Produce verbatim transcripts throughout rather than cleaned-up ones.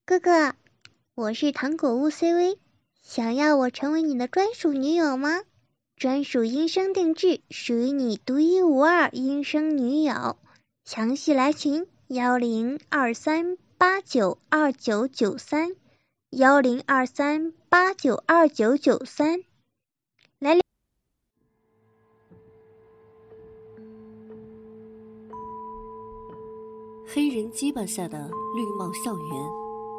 哥哥，我是糖果屋 C V， 想要我成为你的专属女友吗？专属音声定制，属于你独一无二音声女友。详细来群幺零二三八九二九九三幺零二三八九二九九三。来聊。 黑人鸡巴下的绿帽校园。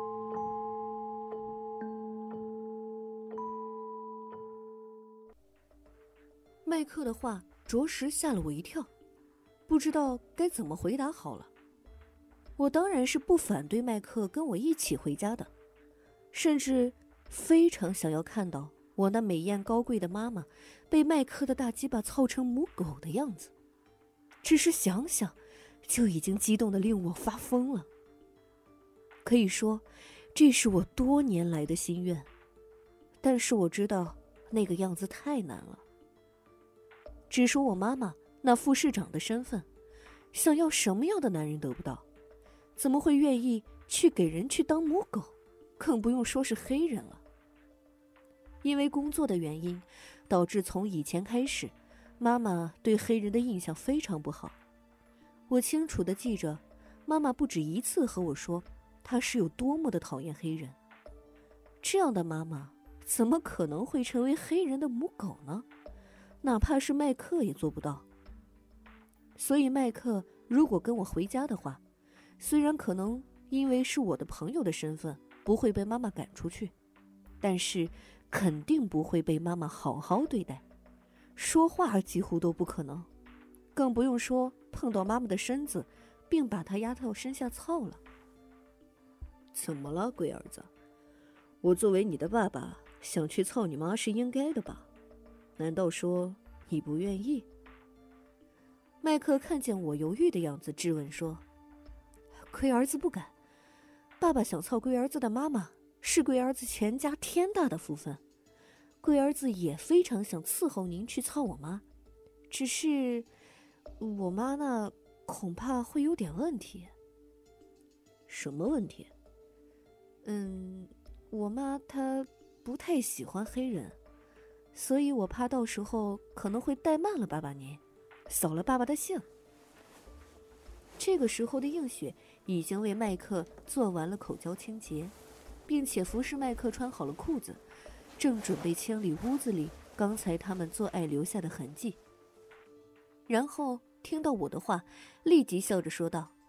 麦克的话着实吓了我一跳，不知道该怎么回答好了。我当然是不反对麦克跟我一起回家的，甚至非常想要看到我那美艳高贵的妈妈被麦克的大鸡巴操成母狗的样子。只是想想就已经激动得令我发疯了。可以说这是我多年来的心愿，但是我知道那个样子太难了。只说我妈妈那副市长的身份，想要什么样的男人得不到，怎么会愿意去给人去当母狗，更不用说是黑人了。因为工作的原因，导致从以前开始，妈妈对黑人的印象非常不好。我清楚地记着，妈妈不止一次和我说，她是有多么的讨厌黑人。这样的妈妈，怎么可能会成为黑人的母狗呢？哪怕是麦克也做不到。所以麦克如果跟我回家的话，虽然可能因为是我的朋友的身份，不会被妈妈赶出去，但是肯定不会被妈妈好好对待，说话几乎都不可能，更不用说碰到妈妈的身子，并把她压到身下操了。 怎么了，龟儿子？我作为你的爸爸，想去操你妈是应该的吧？难道说你不愿意？ 麦克看见我犹豫的样子，质问说：“龟儿子不敢，爸爸想操龟儿子的妈妈，是龟儿子全家天大的福分。龟儿子也非常想伺候您去操我妈，只是我妈那恐怕会有点问题。” 什么问题？ 嗯，我妈她不太喜欢黑人，所以我怕到时候可能会怠慢了爸爸您，扫了爸爸的兴。这个时候的映雪已经为麦克做完了口交清洁，并且服侍麦克穿好了裤子，正准备清理屋子里刚才他们做爱留下的痕迹。然后听到我的话，立即笑着说道：“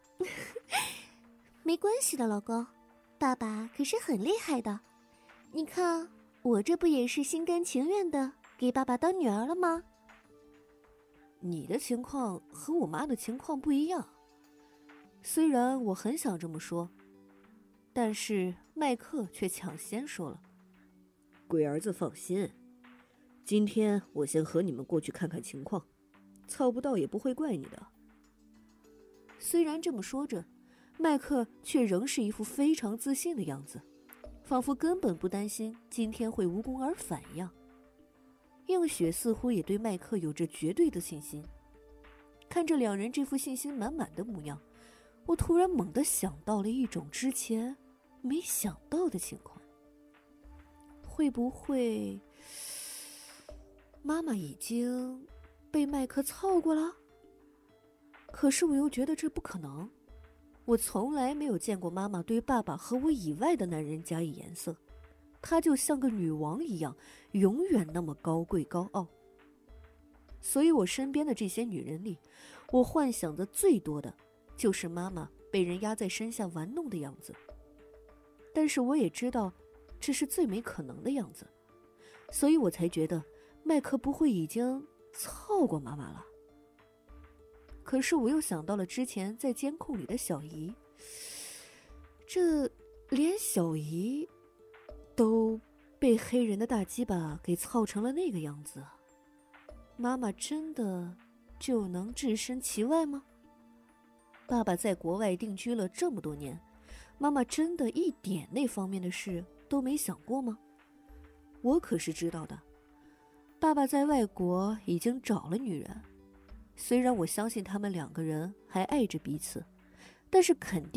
没关系的，老公，爸爸可是很厉害的。你看，我这不也是心甘情愿的给爸爸当女儿了吗？”你的情况和我妈的情况不一样。虽然我很想这么说，但是麦克却抢先说了：“ 龟儿子放心，今天我先和你们过去看看情况，操不到也不会怪你的。” 虽然这么说着，麦克却仍是一副非常自信的样子，仿佛根本不担心今天会无功而返一样。映雪似乎也对麦克有着绝对的信心。看着两人这副信心满满的模样，我突然猛地想到了一种之前没想到的情况。会不会妈妈已经被麦克操过了？可是我又觉得这不可能，我从来没有见过妈妈对爸爸和我以外的男人加以颜色，她就像个女王一样，永远那么高贵高傲。所以我身边的这些女人里，我幻想的最多的就是妈妈被人压在身下玩弄的样子。但是我也知道这是最没可能的样子，所以我才觉得麦克不会已经操过妈妈了。可是我又想到了之前在监控里的小姨，这连小姨都被黑人的大鸡巴给操成了那个样子，妈妈真的就能置身其外吗？爸爸在国外定居了这么多年，妈妈真的一点那方面的事都没想过吗？我可是知道的，爸爸在外国已经找了女人，虽然我相信他们两个人还爱着彼此，但是肯定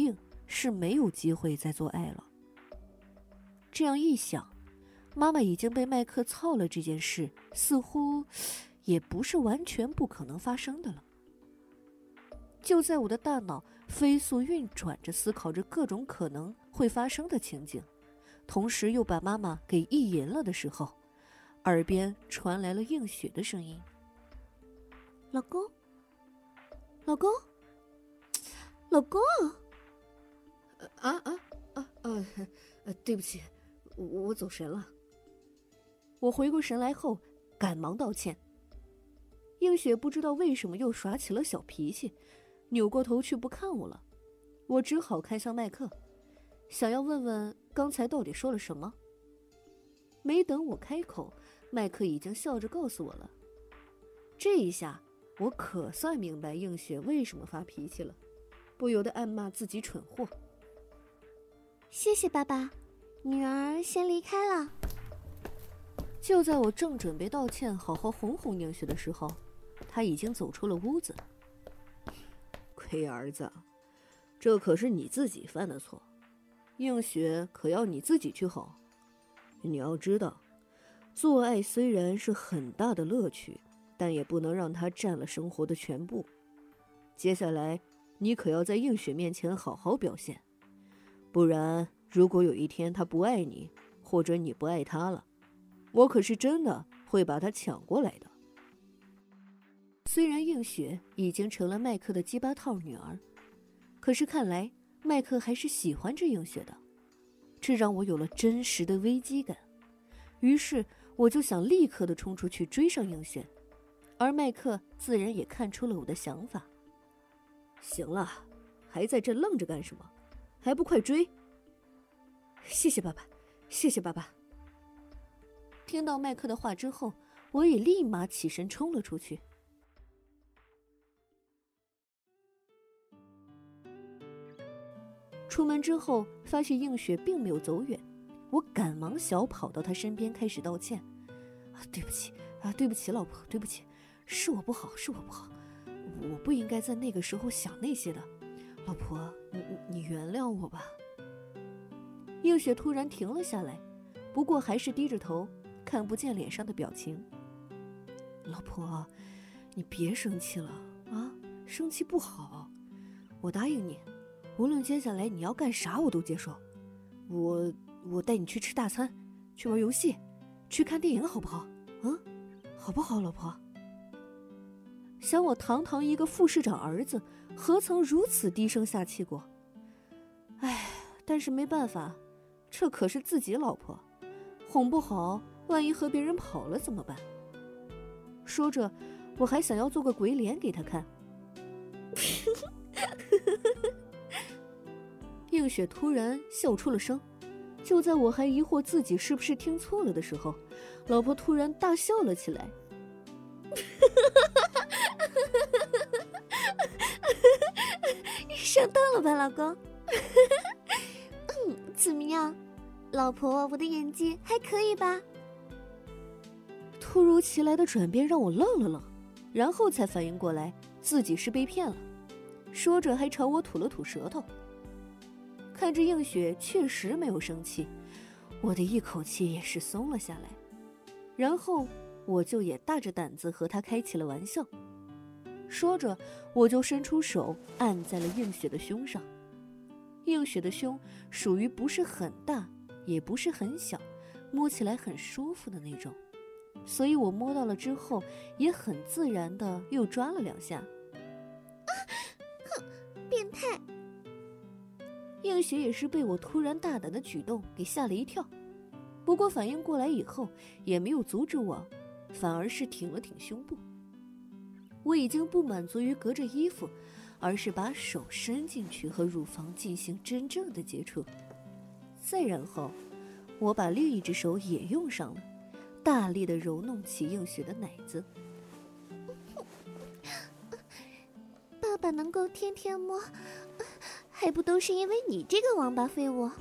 是没有机会再做爱了。这样一想，妈妈已经被麦克操了这件事，似乎也不是完全不可能发生的了。就在我的大脑飞速运转着，思考着各种可能会发生的情景，同时又把妈妈给意淫了的时候，耳边传来了映雪的声音：“老公，老公，老公。” 啊啊啊啊！呃，对不起，我我走神了。 我回过神来后，赶忙道歉。映雪不知道为什么又耍起了小脾气，扭过头去不看我了。我只好看向麦克，想要问问刚才到底说了什么。没等我开口，麦克已经笑着告诉我了。这一下，我可算明白映雪为什么发脾气了，不由得暗骂自己蠢货。 谢谢爸爸，女儿先离开了。 就在我正准备道歉，好好哄哄映雪的时候，他已经走出了屋子。 龟儿子，这可是你自己犯的错，映雪可要你自己去哄。你要知道，做爱虽然是很大的乐趣，但也不能让它占了生活的全部。接下来，你可要在映雪面前好好表现，不然如果有一天她不爱你，或者你不爱她了，我可是真的会把她抢过来的。 虽然映雪已经成了麦克的鸡巴套女儿，可是看来麦克还是喜欢着映雪的，这让我有了真实的危机感。于是我就想立刻的冲出去追上映雪，而麦克自然也看出了我的想法。 行了，还在这愣着干什么？还不快追！ 谢谢爸爸，谢谢爸爸。听到麦克的话之后，我也立马起身冲了出去。出门之后，发现映雪并没有走远，我赶忙小跑到她身边，开始道歉：“啊，对不起啊，对不起，老婆，对不起，是我不好，是我不好，我不应该在那个时候想那些的。老婆，你你原谅我吧。”映雪突然停了下来，不过还是低着头，看不见脸上的表情。老婆，你别生气了啊，生气不好。我答应你，无论接下来你要干啥我都接受。我我带你去吃大餐，去玩游戏，去看电影，好不好？嗯，好不好，老婆？想我堂堂一个副市长儿子，何曾如此低声下气过？唉，但是没办法，这可是自己老婆，哄不好，万一和别人跑了怎么办？说着，我还想要做个鬼脸给他看。映雪突然笑出了声，就在我还疑惑自己是不是听错了的时候，老婆突然大笑了起来。 上当了吧，老公？嗯，怎么样，老婆，我的演技还可以吧？ 突如其来的转变让我愣了愣，然后才反应过来自己是被骗了，说着还朝我吐了吐舌头。看着映雪确实没有生气，我的一口气也是松了下来，然后我就也大着胆子和她开起了玩笑。说着，我就伸出手按在了映雪的胸上。映雪的胸属于不是很大，也不是很小，摸起来很舒服的那种，所以我摸到了之后，也很自然的又抓了两下。 啊！哼，变态！ 映雪也是被我突然大胆的举动给吓了一跳，不过反应过来以后，也没有阻止我，反而是挺了挺胸部。我已经不满足于隔着衣服，而是把手伸进去和乳房进行真正的接触。再然后，我把另一只手也用上了，大力的揉弄起映雪的奶子。 爸爸能够天天摸，还不都是因为你这个王八废物？啊，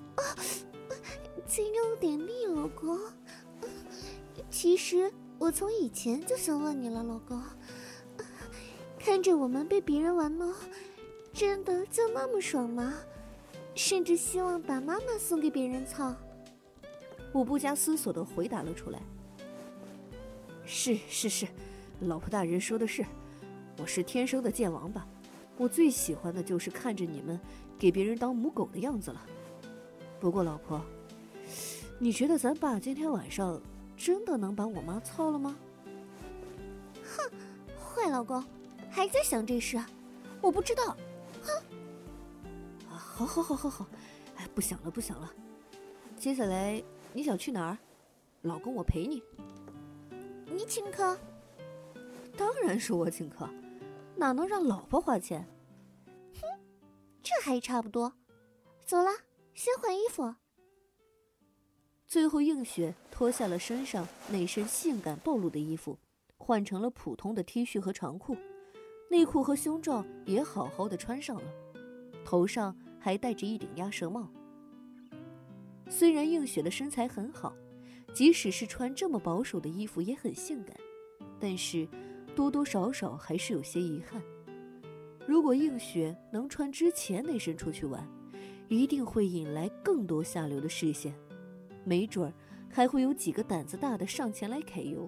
嘴有点利，老公。其实我从以前就想问你了，老公。看着我们被别人玩弄，真的就那么爽吗？ 甚至希望把妈妈送给别人操。 我不加思索地回答了出来。是是是，老婆大人说的是，我是天生的贱王八，我最喜欢的就是看着你们给别人当母狗的样子了。不过老婆，你觉得咱爸今天晚上真的能把我妈操了吗？ 哼，坏老公，还在想这事？我不知道。哼！ 啊，好好好好好，哎，不想了不想了。接下来你想去哪儿？老公我陪你。 你请客？ 当然是我请客，哪能让老婆花钱？ 哼，这还差不多。走了，先换衣服。 最后映雪脱下了身上那身性感暴露的衣服，换成了普通的 T 恤和长裤，内裤和胸罩也好好的穿上了，头上还戴着一顶鸭舌帽。虽然映雪的身材很好，即使是穿这么保守的衣服也很性感，但是多多少少还是有些遗憾。如果映雪能穿之前那身出去玩，一定会引来更多下流的视线，没准儿还会有几个胆子大的上前来揩油。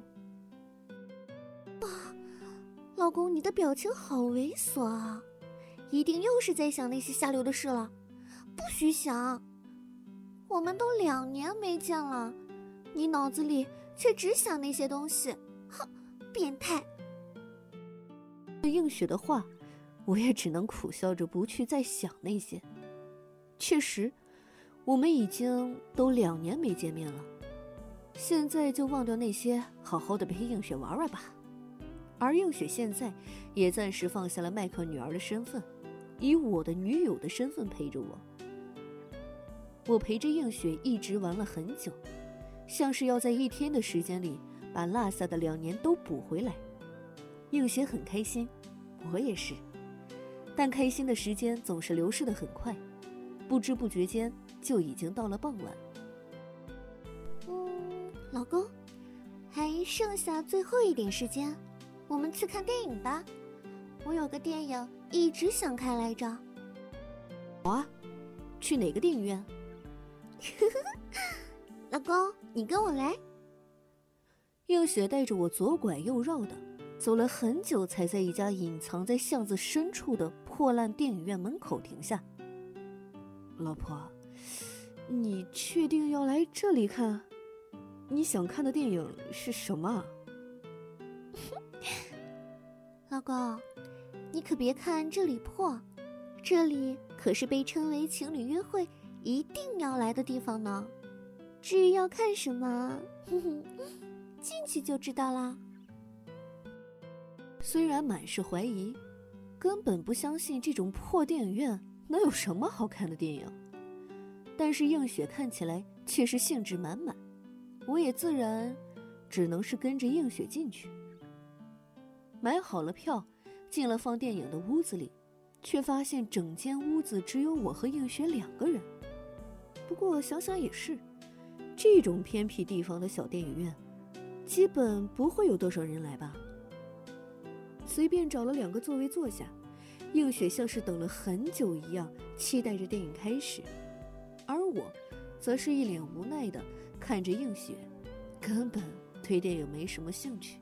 哇，老公，你的表情好猥琐啊，一定又是在想那些下流的事了。不许想，我们都两年没见了，你脑子里却只想那些东西，哼，变态。 映雪的话，我也只能苦笑着不去再想那些。确实，我们已经都两年没见面了，现在就忘掉那些，好好的陪映雪玩玩吧。而映雪现在也暂时放下了麦克女儿的身份，以我的女友的身份陪着我。我陪着映雪一直玩了很久，像是要在一天的时间里把落下的两年都补回来。映雪很开心，我也是，但开心的时间总是流逝得很快，不知不觉间就已经到了傍晚。 嗯，老公，还剩下最后一点时间，我们去看电影吧。我有个电影一直想看来着。 好啊，去哪个电影院？ 老公，你跟我来。 映雪带着我左拐右绕的，走了很久，才在一家隐藏在巷子深处的破烂电影院门口停下。老婆，你确定要来这里看？你想看的电影是什么？ 老公，你可别看这里破，这里可是被称为情侣约会一定要来的地方呢。至于要看什么，哼哼，进去就知道啦。 虽然满是怀疑，根本不相信这种破电影院能有什么好看的电影，但是映雪看起来却是兴致满满，我也自然只能是跟着映雪进去。买好了票，进了放电影的屋子里，却发现整间屋子只有我和映雪两个人。不过想想也是，这种偏僻地方的小电影院基本不会有多少人来吧。随便找了两个座位坐下，映雪像是等了很久一样，期待着电影开始，而我则是一脸无奈地看着映雪，根本对电影没什么兴趣。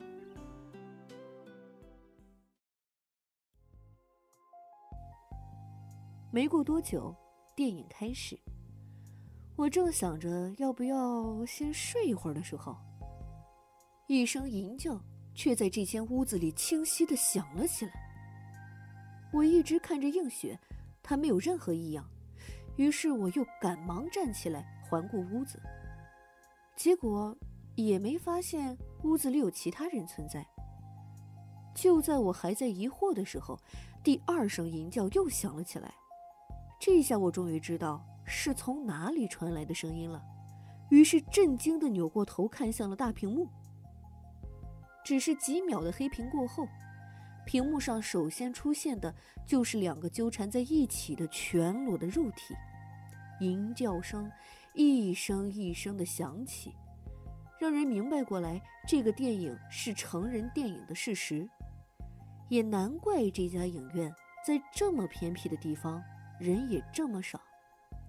没过多久，电影开始，我正想着要不要先睡一会儿的时候，一声吟叫却在这间屋子里清晰地响了起来。我一直看着映雪，她没有任何异样，于是我又赶忙站起来环顾屋子，结果也没发现屋子里有其他人存在。就在我还在疑惑的时候，第二声吟叫又响了起来。这下我终于知道是从哪里传来的声音了，于是震惊地扭过头看向了大屏幕。只是几秒的黑屏过后，屏幕上首先出现的就是两个纠缠在一起的全裸的肉体，吟叫声一声一声地响起，让人明白过来这个电影是成人电影的事实。也难怪这家影院在这么偏僻的地方人也这么少。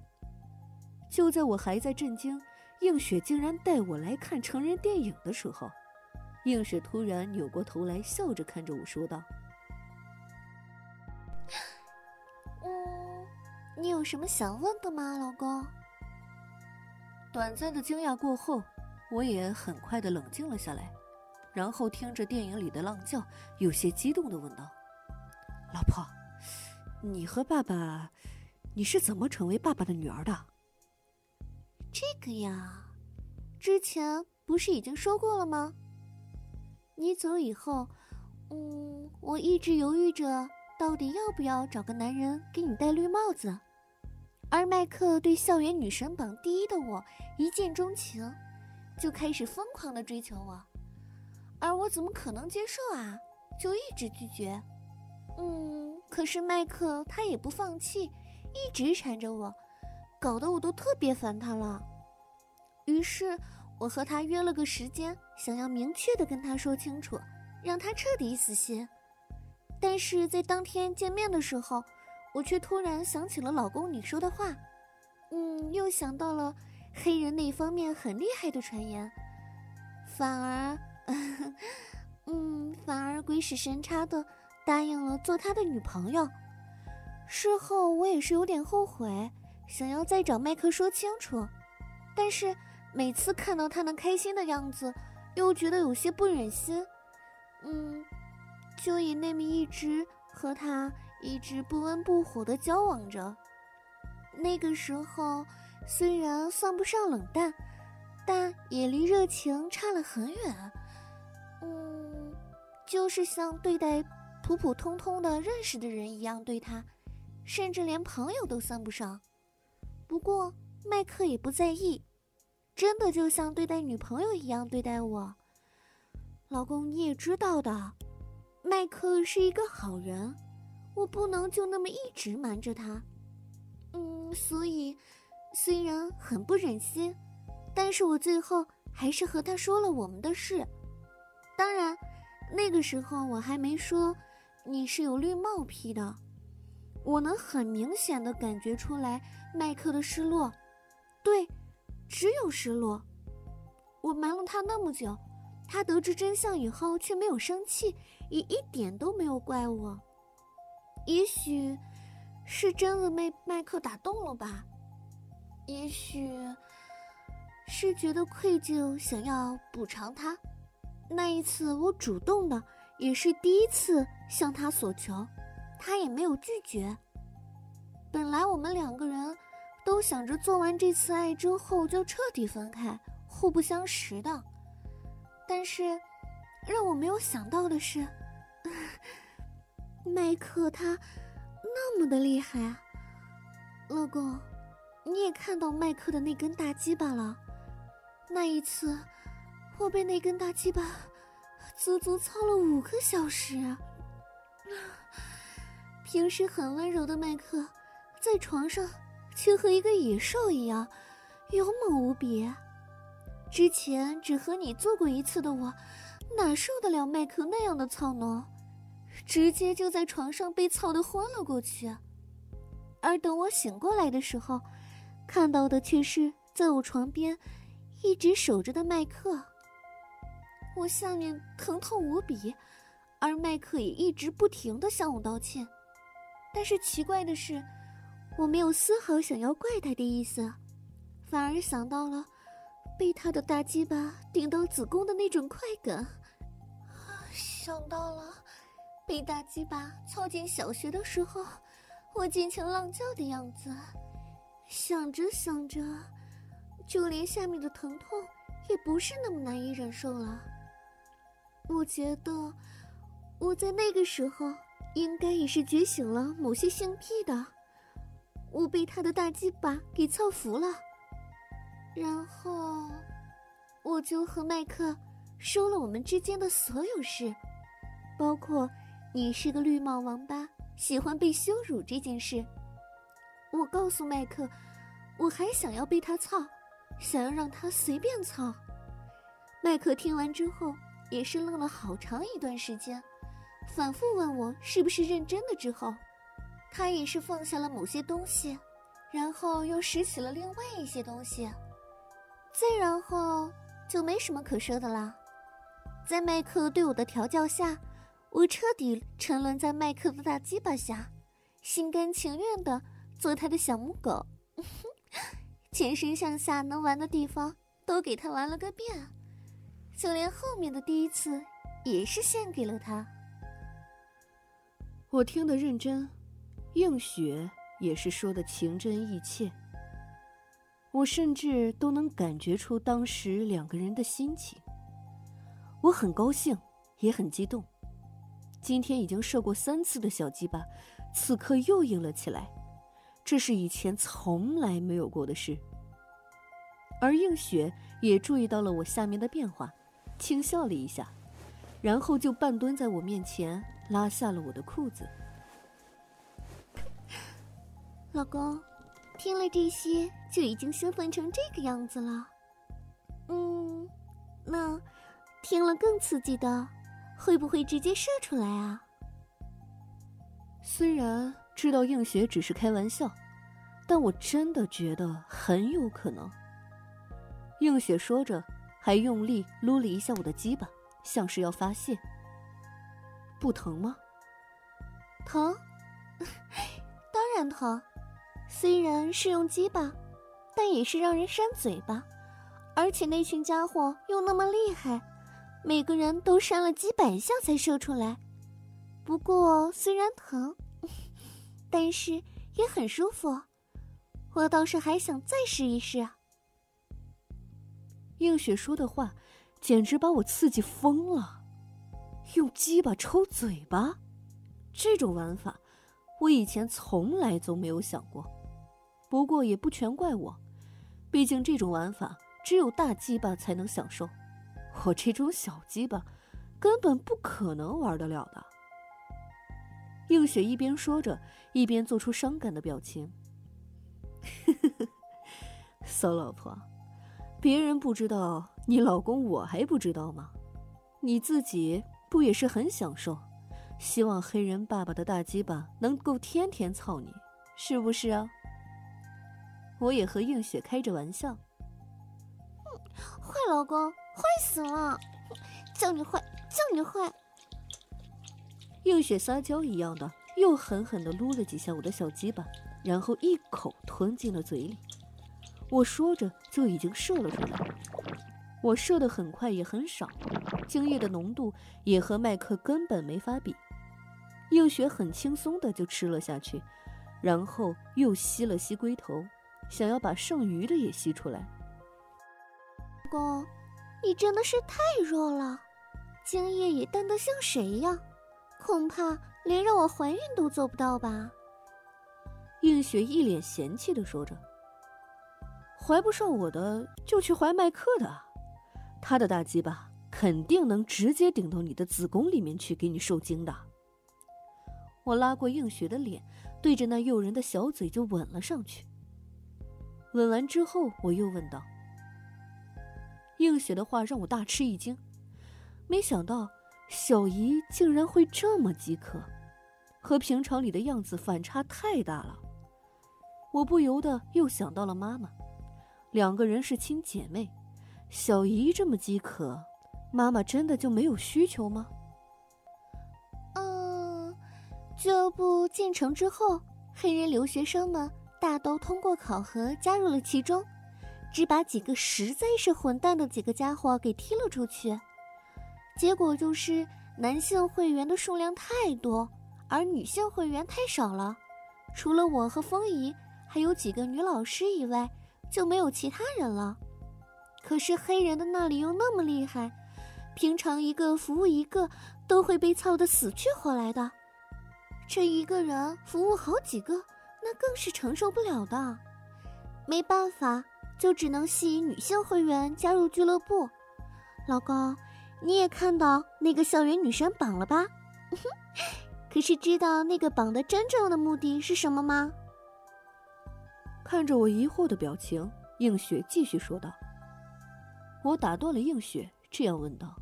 就在我还在震惊映雪竟然带我来看成人电影的时候，映雪突然扭过头来，笑着看着我说道： 嗯，你有什么想问的吗，老公？ 短暂的惊讶过后，我也很快的冷静了下来，然后听着电影里的浪叫，有些激动的问道：老婆，你和爸爸，你是怎么成为爸爸的女儿的？ 这个呀，之前不是已经说过了吗？你走以后，嗯，我一直犹豫着到底要不要找个男人给你戴绿帽子。而麦克对校园女神榜第一的我一见钟情，就开始疯狂的追求我，而我怎么可能接受啊？就一直拒绝。嗯，可是麦克他也不放弃，一直缠着我，搞得我都特别烦他了。于是我和他约了个时间，想要明确的跟他说清楚，让他彻底死心。但是在当天见面的时候，我却突然想起了老公你说的话，嗯，又想到了黑人那方面很厉害的传言，反而嗯，反而鬼使神差的答应了做他的女朋友。事后我也是有点后悔，想要再找麦克说清楚，但是每次看到他那开心的样子，又觉得有些不忍心，嗯，就以那么一直和他一直不温不火的交往着。那个时候虽然算不上冷淡，但也离热情差了很远，嗯，就是像对待普普通通的认识的人一样对他，甚至连朋友都算不上。不过麦克也不在意，真的就像对待女朋友一样对待我。老公你也知道的，麦克是一个好人，我不能就那么一直瞒着他。嗯，所以虽然很不忍心，但是我最后还是和他说了我们的事。当然那个时候我还没说你是有绿帽癖的，我能很明显地感觉出来麦克的失落，对，只有失落。我瞒了他那么久，他得知真相以后却没有生气，也一点都没有怪我。也许是真的被麦克打动了吧，也许是觉得愧疚，想要补偿他。那一次我主动的，也是第一次向他索求，他也没有拒绝。本来我们两个人都想着做完这次爱之后就彻底分开，互不相识的，但是让我没有想到的是，麦克他那么的厉害啊。老公，你也看到麦克的那根大鸡巴了，那一次我被那根大鸡巴足足操了五个小时啊。平时很温柔的麦克在床上却和一个野兽一样勇猛无比。之前只和你做过一次的我，哪受得了麦克那样的操弄，直接就在床上被操得昏了过去。而等我醒过来的时候，看到的却是在我床边一直守着的麦克。我下面疼痛无比，而麦克也一直不停地向我道歉。但是奇怪的是，我没有丝毫想要怪他的意思，反而想到了被他的大鸡巴顶到子宫的那种快感，想到了被大鸡巴操进小学的时候我尽情浪叫的样子，想着想着，就连下面的疼痛也不是那么难以忍受了。我觉得我在那个时候应该也是觉醒了某些性癖的，我被他的大鸡巴给操服了。然后我就和麦克说了我们之间的所有事，包括你是个绿帽王八，喜欢被羞辱这件事。我告诉麦克，我还想要被他操，想要让他随便操。麦克听完之后也是愣了好长一段时间，反复问我是不是认真的。之后他也是放下了某些东西， 然后又拾起了另外一些东西，再然后就没什么可说的啦。在麦克对我的调教下，我彻底沉沦在麦克的大鸡巴下，心甘情愿地做他的小母狗，全身上下能玩的地方都给他玩了个遍，就连后面的第一次也是献给了他。 我听得认真，映雪也是说的情真意切，我甚至都能感觉出当时两个人的心情。我很高兴，也很激动。今天已经射过三次的小鸡巴，此刻又硬了起来，这是以前从来没有过的事。而映雪也注意到了我下面的变化，轻笑了一下，然后就半蹲在我面前，拉下了我的裤子。 老公，听了这些就已经兴奋成这个样子了。嗯，那听了更刺激的，会不会直接射出来啊？ 虽然知道映雪只是开玩笑，但我真的觉得很有可能。映雪说着，还用力撸了一下我的鸡巴，像是要发泄。不疼吗？ 疼，当然疼。虽然是用鸡巴，但也是让人扇嘴巴，而且那群家伙又那么厉害，每个人都扇了几百下才射出来。不过虽然疼，但是也很舒服，我倒是还想再试一试。 映雪说的话简直把我刺激疯了，用鸡巴抽嘴巴，这种玩法我以前从来都没有想过。不过也不全怪我，毕竟这种玩法只有大鸡巴才能享受，我这种小鸡巴根本不可能玩得了的。映雪一边说着，一边做出伤感的表情。骚老婆，别人不知道，你老公我还不知道吗？你自己不也是很享受，希望黑人爸爸的大鸡巴能够天天操你，是不是啊？我也和映雪开着玩笑。 坏老公，坏死了，叫你坏，叫你坏。 映雪撒娇一样的又狠狠地撸了几下我的小鸡巴，然后一口吞进了嘴里。我说着就已经射了出来，我射得很快也很少，精液的浓度也和麦克根本没法比。映雪很轻松的就吃了下去，然后又吸了吸龟头，想要把剩余的也吸出来。 老公，你真的是太弱了，精液也淡得像水一样，恐怕连让我怀孕都做不到吧？ 映雪一脸嫌弃地说着。怀不上我的就去怀麦克的，他的大鸡巴肯定能直接顶到你的子宫里面去给你受精的。我拉过映雪的脸，对着那诱人的小嘴就吻了上去。吻完之后我又问道，映雪的话让我大吃一惊，没想到小姨竟然会这么饥渴，和平常里的样子反差太大了。我不由得又想到了妈妈，两个人是亲姐妹，小姨这么饥渴，妈妈真的就没有需求吗？ 嗯，俱乐部建成之后，黑人留学生们大都通过考核加入了其中，只把几个实在是混蛋的几个家伙给踢了出去。结果就是男性会员的数量太多，而女性会员太少了。除了我和风姨，还有几个女老师以外，就没有其他人了。可是黑人的那里又那么厉害，平常一个服务一个都会被操得死去活来的，这一个人服务好几个，那更是承受不了的。没办法，就只能吸引女性会员加入俱乐部。老公，你也看到那个校园女神榜了吧？可是知道那个榜的真正的目的是什么吗？ 看着我疑惑的表情，映雪继续说道。我打断了映雪，这样问道。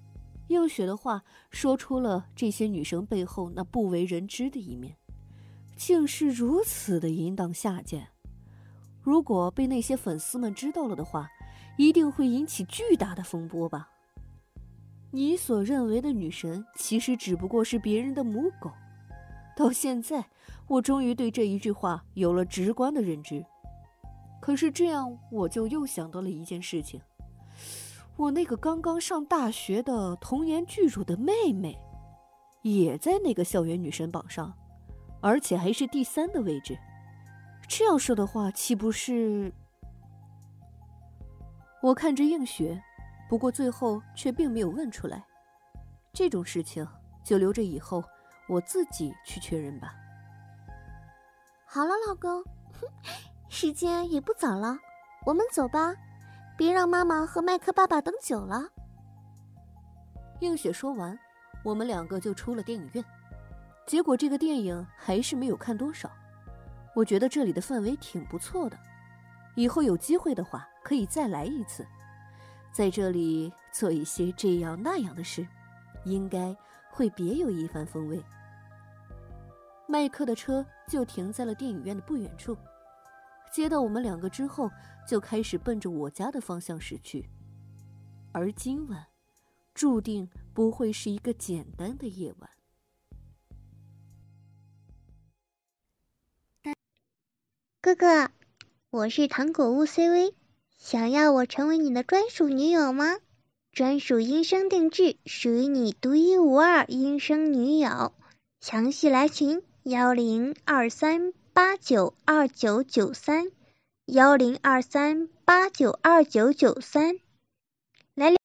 映雪的话说出了这些女生背后那不为人知的一面， 竟是如此的淫荡下贱。如果被那些粉丝们知道了的话，一定会引起巨大的风波吧。你所认为的女神，其实只不过是别人的母狗。到现在，我终于对这一句话有了直观的认知。可是这样，我就又想到了一件事情。我那个刚刚上大学的童颜巨乳的妹妹，也在那个校园女神榜上，而且还是第三的位置。这样说的话，岂不是……我看着映雪，不过最后却并没有问出来。这种事情就留着以后我自己去确认吧。 好了，老公，时间也不早了，我们走吧，别让妈妈和麦克爸爸等久了。 映雪说完，我们两个就出了电影院。结果这个电影还是没有看多少。我觉得这里的氛围挺不错的，以后有机会的话可以再来一次，在这里做一些这样那样的事，应该会别有一番风味。麦克的车就停在了电影院的不远处，接到我们两个之后，就开始奔着我家的方向驶去。而今晚注定不会是一个简单的夜晚。 哥哥，我是糖果屋 C V， 想要我成为你的专属女友吗？专属音声定制，属于你独一无二音声女友。详细来群幺零二三八九二九九三，幺零二三八九二九九三。